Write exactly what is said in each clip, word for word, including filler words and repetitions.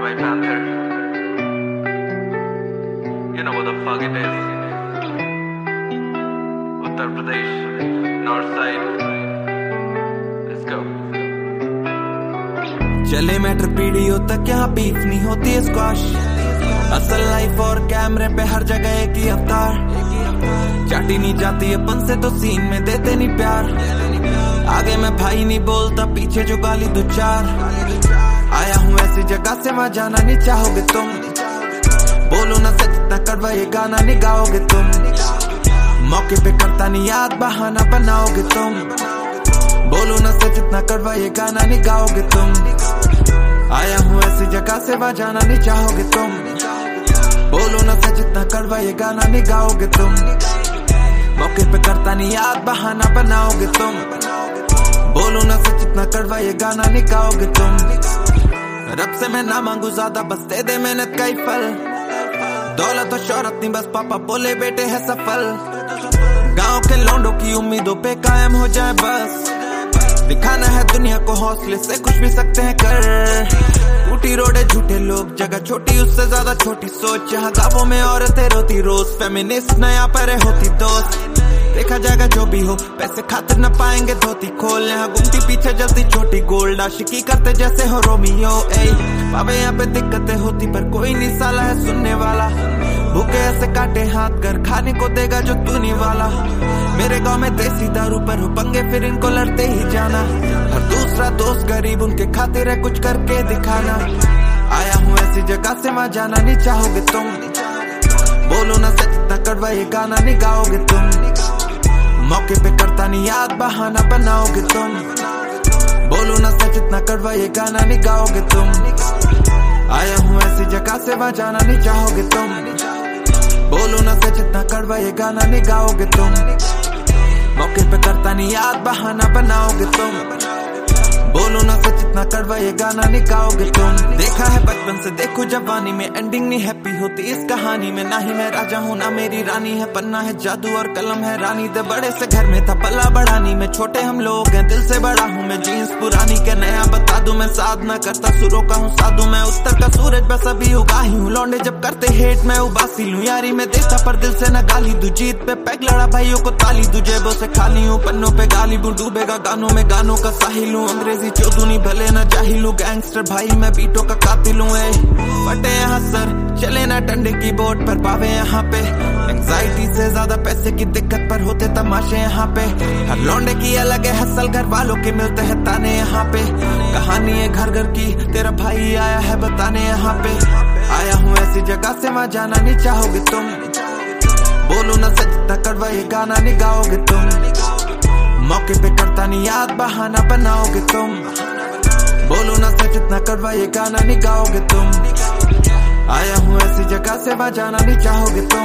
भाई Panther, you know what the fuck it is. Uttar Pradesh, north side, let's go. चले matter पीढ़ियों तक यहाँ बीफ नहीं होती स्क्वाश। असल लाइफ और कैमरे पे हर जगह एक ही अवतार। चाटी नहीं जाती अपन से तो सीन में देते नहीं प्यार। आगे मैं भाई नहीं बोलता, पीछे जो गाली दो चार। आया हूँ ऐसी जगह से वहाँ जाना नहीं चाहोगे तुम। बोलो ना सच इतना कड़वा ये गाना नहीं गाओगे तुम। मौके पे करता नहीं याद बहाना बनाओगे तुम। बोलो ना सच इतना कड़वा ये गाना नहीं गाओगे तुम। आया हूँ ऐसी जगह से वहाँ जाना नहीं चाहोगे तुम। बोलो ना सच इतना कड़वा ये गाना नहीं गाओगे तुम। मौके पे करता नहीं याद बहाना बनाओगे तुम। बोलो ना सच इतना कड़वा ये गाना नहीं गाओगे तुम। रब से मैं ना मांगू ज्यादा, बस दे दे मेहनत का ही फल। दौलत और शोहरत नहीं, बस पापा बोले बेटे है सफल। गांव के लौंडों की उम्मीदों पे कायम हो जाए बस। दिखाना है दुनिया को हौसले से कुछ भी सकते हैं कर। टूटी रोडे झूठे लोग, जगह छोटी उससे ज्यादा छोटी सोच। यहाँ गाँवों में औरतें रोती रोज, फेमिनिस्ट नया परे होती दोस्त। देखा जाएगा जो भी हो, पैसे खातिर न पाएंगे धोती खोल। यहाँ गुमटी पीछे जल्दी छोटी गोल्ड, आशिकी करते जैसे हो रोमियो। ए बाबे यहाँ पे दिक्कतें होती पर कोई नहीं साला है सुनने वाला। भूखे ऐसे काटे हाथ कर खाने को देगा जो तू नहीं वाला। मेरे गांव में देसी दारू पर हो पंगे, फिर इनको लड़ते ही जाना। हर दूसरा दोस्त गरीब, उनके खातिर है कुछ करके दिखाना। आया हूँ ऐसी जगह से वहाँ जाना नहीं चाहोगे तुम। बोलो ना सच इतना कड़वा ये गाना नहीं गाओगे तुम। मौके पे करता नहीं याद बहाना बनाओगे तुम। बोलो ना सच इतना कड़वा ये गाना नहीं गाओगे तुम। आया हूँ ऐसी जगह से वहाँ जाना नहीं चाहोगे तुम। बोलो ना सच इतना कड़वा ये गाना नहीं गाओगे तुम। मौके पे करता नहीं याद बहाना बनाओगे तुम। बोलो ना सच इतना कड़वा ये गाना नहीं गाओगे तुम। देखा है बचपन से देखो जवानी में, एंडिंग नहीं हैप्पी होती इस कहानी में। ना ही मैं राजा हूँ ना मेरी रानी है, पन्ना है जादू और कलम है रानी दे। बड़े से घर में था पला बढ़ानी में, छोटे हम लोग हैं दिल से बड़ा हूँ मैं। जीन्स पुरानी के नया बता दूं मैं, साधना करता सुरों का हूँ साधु मैं। उत्तर का सूरज बस अभी उगा ही हूँ, लौंडे जब करते हेट मैं उबासी लूं। यारी में देता पर दिल से न गाली दूं, जीत पे पैग लड़ा भाइयों को ताली दूं। जेबों से खाली हूँ पन्नों पे गाली दूं, डूबेगा गानों में गानों का साहिल हूँ। अंग्रेजी चौधुनी भले न जाहिल हूँ, गैंगस्टर भाई मैं बीटों का कातिल हूँ। फटे यहाँ सर चले ना डंडे की बोट पर पावे यहाँ पे। एंग्जाइटी से ज्यादा पैसे की दिक्कत पर होते तमाशे यहाँ पे। हर लौंडे की अलग है हसल, घर वालों के मिलते हैं ताने यहाँ पे। कहानी है घर घर की, तेरा भाई आया है बताने यहाँ पे। आया हूँ ऐसी जगह से वहाँ जाना नहीं चाहोगे तुम। बोलो ना सच इतना कड़वा ये गाना नहीं गाओगे तुम। मौके पे करता नहीं याद बहाना बनाओगे तुम। बोलो ना सच इतना कड़वा ये गाना नहीं गाओगे तुम। आया हूँ ऐसी जगह से वहाँ जाना नहीं चाहोगे तुम।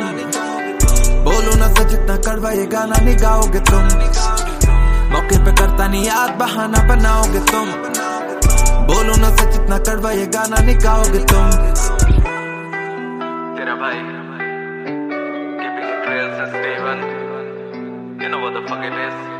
बोलो ना सच इतना कड़वा ये गाना नहीं गाओगे तुम। मौके पे करता नहीं याद बहाना बनाओगे तुम। बोलो ना सच इतना कड़वा ये गाना नहीं गाओगे तुम। तेरा भाई keeping it real से Steven, you know what the fuck it is.